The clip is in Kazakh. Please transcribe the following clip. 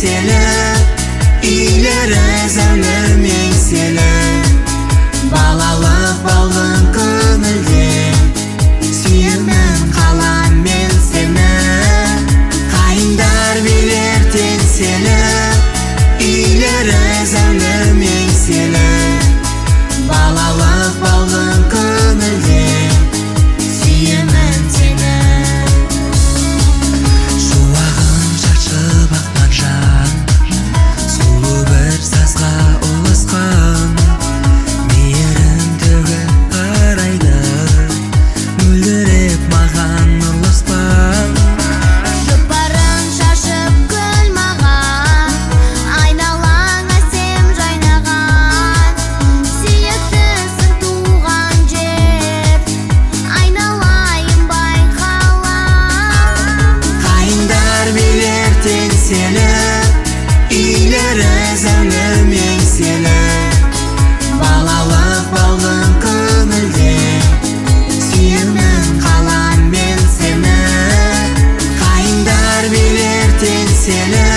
еңселі, үйлері зәулім еңселі. Балалық балғын көңілде, сүйемін қалам мен сені. Қайындар билер теңселі, үйлері зәулім еңселі. Балалық балғын көңілде, сүйемін сені. Шуағын шашып ақпан жан, сұлу бір сазға ұласқан. Мейірім төгіп қарайды, мөлдіреп маған нұрлы аспан. Жұпарын шашып гүл маған, айналаң әсем жайнаған. Сүйіктісің туған жер, айналайын байқалам. Қайындар билер теңселі, үйлері зәулім еңселі. Балалық балғын көңілде, сүйемін қалам мен сені. Қайындар билер теңселі,